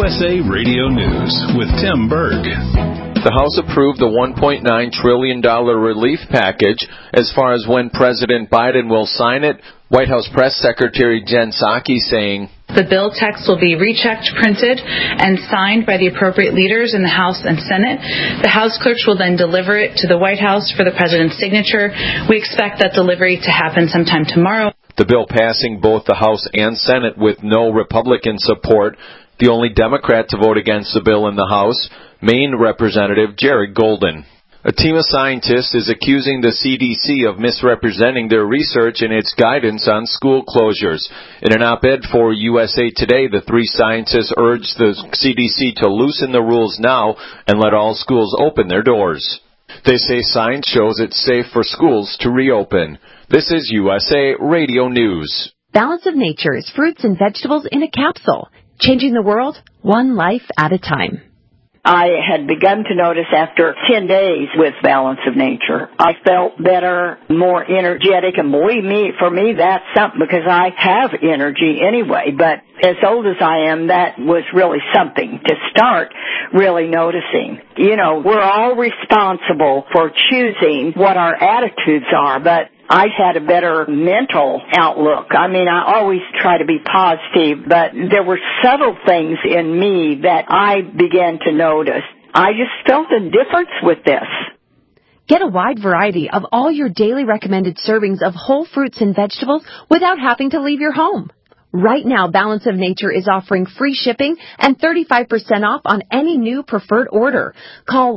USA Radio News with Tim Berg. The House approved the $1.9 trillion relief package. As far as when President Biden will sign it, White House Press Secretary Jen Psaki saying, "The bill text will be rechecked, printed, and signed by the appropriate leaders in the House and Senate. The House clerks will then deliver it to the White House for the President's signature. We expect that delivery to happen sometime tomorrow." The bill passing both the House and Senate with no Republican support. The only Democrat to vote against the bill in the House, Maine Representative Jerry Golden. A team of scientists is accusing the CDC of misrepresenting their research and its guidance on school closures. In an op-ed for USA Today, the three scientists urged the CDC to loosen the rules now and let all schools open their doors. They say science shows it's safe for schools to reopen. This is USA Radio News. Balance of Nature is fruits and vegetables in a capsule, changing the world one life at a time. I had begun to notice after 10 days with Balance of Nature, I felt better, more energetic, and believe me, for me, that's something because I have energy anyway, but as old as I am, that was really something to start really noticing. You know, we're all responsible for choosing what our attitudes are, but I had a better mental outlook. I mean, I always try to be positive, but there were subtle things in me that I began to notice. I just felt a difference with this. Get a wide variety of all your daily recommended servings of whole fruits and vegetables without having to leave your home. Right now, Balance of Nature is offering free shipping and 35% off on any new preferred order. Call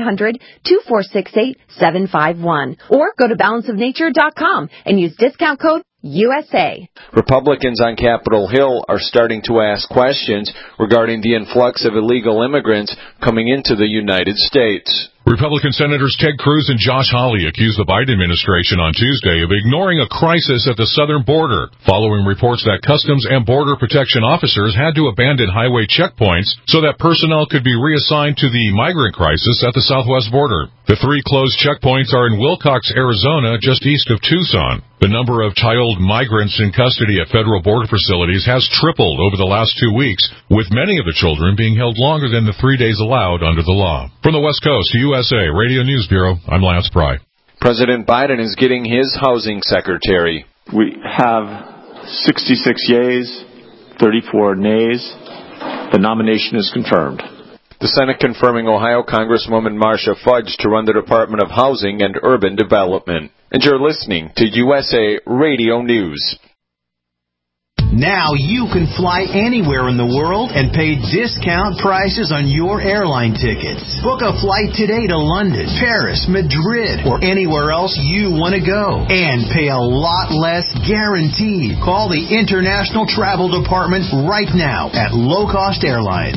1-800-246-8751 or go to balanceofnature.com and use discount code USA. Republicans on Capitol Hill are starting to ask questions regarding the influx of illegal immigrants coming into the United States. Republican Senators Ted Cruz and Josh Hawley accused the Biden administration on Tuesday of ignoring a crisis at the southern border, following reports that Customs and Border Protection officers had to abandon highway checkpoints so that personnel could be reassigned to the migrant crisis at the southwest border. The three closed checkpoints are in Wilcox, Arizona, just east of Tucson. The number of child migrants in custody at federal border facilities has tripled over the last 2 weeks, with many of the children being held longer than the 3 days allowed under the law. From the West Coast, USA Radio News Bureau, I'm Lance Pry. President Biden is getting his housing secretary. We have 66 yeas, 34 nays. The nomination is confirmed. The Senate confirming Ohio Congresswoman Marcia Fudge to run the Department of Housing and Urban Development. And you're listening to USA Radio News. Now you can fly anywhere in the world and pay discount prices on your airline tickets. Book a flight today to London, Paris, Madrid, or anywhere else you want to go. And pay a lot less guaranteed. Call the International Travel Department right now at Low Cost Airlines.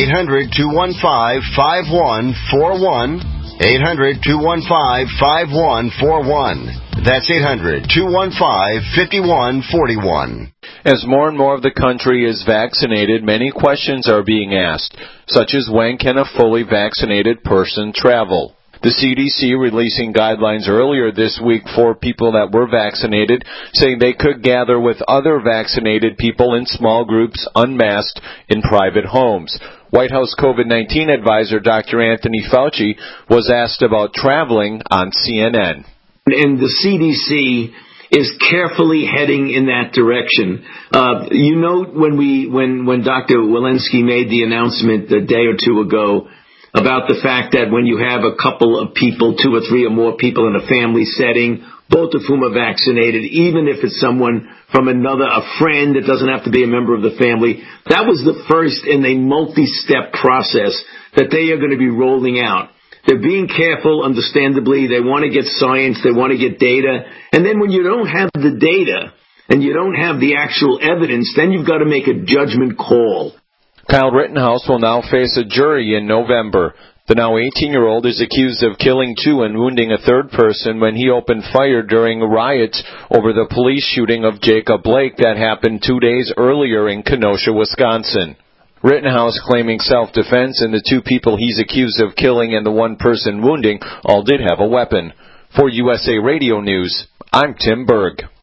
800-215-5141. 800-215-5141. That's 800-215-5141. As more and more of the country is vaccinated, many questions are being asked, such as when can a fully vaccinated person travel? The CDC releasing guidelines earlier this week for people that were vaccinated, saying they could gather with other vaccinated people in small groups, unmasked, in private homes. White House COVID-19 advisor Dr. Anthony Fauci was asked about traveling on CNN. And the CDC is carefully heading in that direction. You know, when Dr. Walensky made the announcement a day or two ago about the fact that when you have a couple of people, 2 or 3 or more people in a family setting, both of whom are vaccinated, even if it's someone from a friend, it doesn't have to be a member of the family. That was the first in a multi-step process that they are going to be rolling out. They're being careful, understandably. They want to get science. They want to get data. And then when you don't have the data and you don't have the actual evidence, then you've got to make a judgment call. Kyle Rittenhouse will now face a jury in November. The now 18-year-old is accused of killing 2 and wounding a third person when he opened fire during riots over the police shooting of Jacob Blake that happened 2 days earlier in Kenosha, Wisconsin. Rittenhouse claiming self-defense, and the 2 people he's accused of killing and the 1 person wounding all did have a weapon. For USA Radio News, I'm Tim Berg.